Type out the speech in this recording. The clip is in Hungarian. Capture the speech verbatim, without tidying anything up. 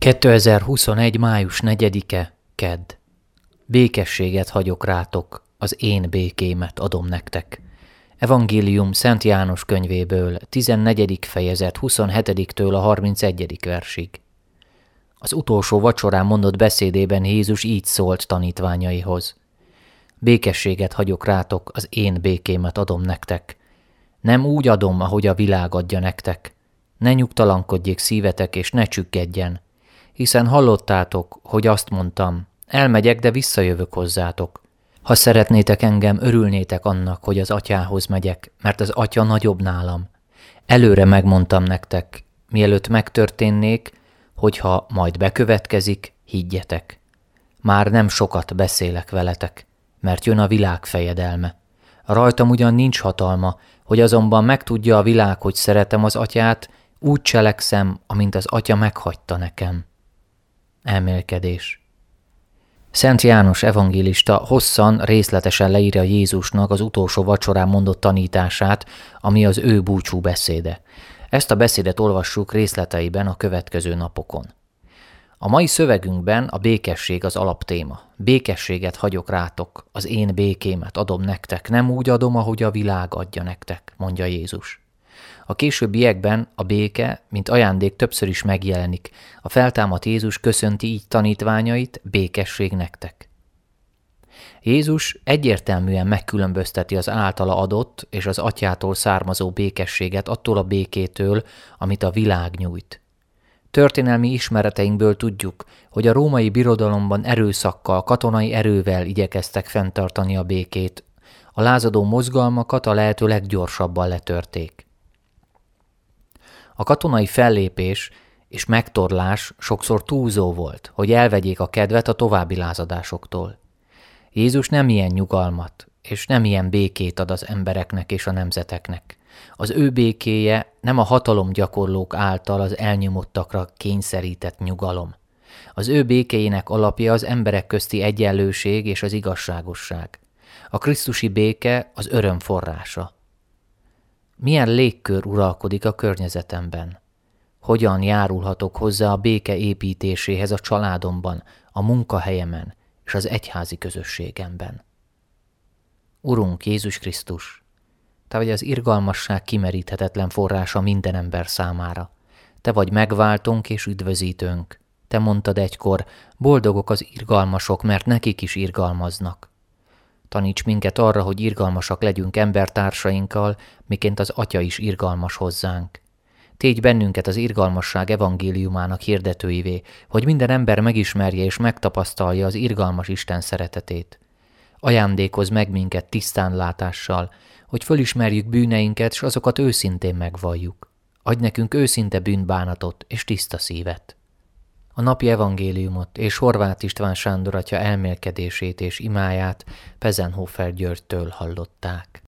kétezer-huszonegy. május negyedike, kedd. Békességet hagyok rátok, az én békémet adom nektek. Evangélium Szent János könyvéből, tizennegyedik fejezet huszonhetediktől a harmincegyedik versig. Az utolsó vacsorán mondott beszédében Jézus így szólt tanítványaihoz. Békességet hagyok rátok, az én békémet adom nektek. Nem úgy adom, ahogy a világ adja nektek. Ne nyugtalankodjék szívetek, és ne csüggedjen. Hiszen hallottátok, hogy azt mondtam, elmegyek, de visszajövök hozzátok. Ha szeretnétek engem, örülnétek annak, hogy az atyához megyek, mert az atya nagyobb nálam. Előre megmondtam nektek, mielőtt megtörténnék, hogyha majd bekövetkezik, higgyetek. Már nem sokat beszélek veletek, mert jön a világ fejedelme. Rajtam ugyan nincs hatalma, hogy azonban megtudja a világ, hogy szeretem az atyát, úgy cselekszem, amint az atya meghagyta nekem. Elmélkedés. Szent János evangélista hosszan, részletesen leírja Jézusnak az utolsó vacsorán mondott tanítását, ami az ő búcsú beszéde. Ezt a beszédet olvassuk részleteiben a következő napokon. A mai szövegünkben a békesség az alaptéma. Békességet hagyok rátok, az én békémet adom nektek, nem úgy adom, ahogy a világ adja nektek, mondja Jézus. A későbbiekben a béke, mint ajándék többször is megjelenik. A feltámadt Jézus köszönti így tanítványait, békesség nektek. Jézus egyértelműen megkülönbözteti az általa adott és az atyától származó békességet attól a békétől, amit a világ nyújt. Történelmi ismereteinkből tudjuk, hogy a római birodalomban erőszakkal, katonai erővel igyekeztek fenntartani a békét. A lázadó mozgalmakat a lehető leggyorsabban letörték. A katonai fellépés és megtorlás sokszor túlzó volt, hogy elvegyék a kedvet a további lázadásoktól. Jézus nem ilyen nyugalmat és nem ilyen békét ad az embereknek és a nemzeteknek. Az ő békéje nem a hatalomgyakorlók által az elnyomottakra kényszerített nyugalom. Az ő békéjének alapja az emberek közti egyenlőség és az igazságosság. A krisztusi béke az öröm forrása. Milyen légkör uralkodik a környezetemben? Hogyan járulhatok hozzá a béke építéséhez a családomban, a munkahelyemen és az egyházi közösségemben? Urunk Jézus Krisztus, Te vagy az irgalmasság kimeríthetetlen forrása minden ember számára. Te vagy megváltónk és üdvözítőnk. Te mondtad egykor, boldogok az irgalmasok, mert nekik is irgalmaznak. Taníts minket arra, hogy irgalmasak legyünk embertársainkkal, miként az Atya is irgalmas hozzánk. Tégy bennünket az irgalmasság evangéliumának hirdetőivé, hogy minden ember megismerje és megtapasztalja az irgalmas Isten szeretetét. Ajándékozz meg minket tisztánlátással, hogy fölismerjük bűneinket, s azokat őszintén megvalljuk. Adj nekünk őszinte bűnbánatot és tiszta szívet. A napi evangéliumot és Horváth István Sándor atya elmélkedését és imáját Pezenhofer Györgytől hallották.